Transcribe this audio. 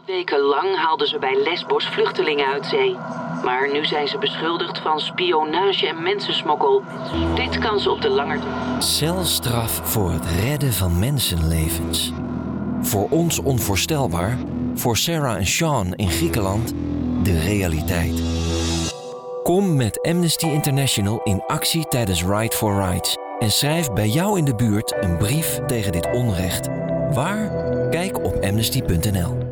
Wekenlang haalden ze bij Lesbos vluchtelingen uit zee. Maar nu zijn ze beschuldigd van spionage en mensensmokkel. Dit kan ze op de lange termijn. Celstraf voor het redden van mensenlevens. Voor ons onvoorstelbaar, voor Sarah en Sean in Griekenland de realiteit. Kom met Amnesty International in actie tijdens Ride for Rights. En schrijf bij jou in de buurt een brief tegen dit onrecht. Waar? Kijk op amnesty.nl.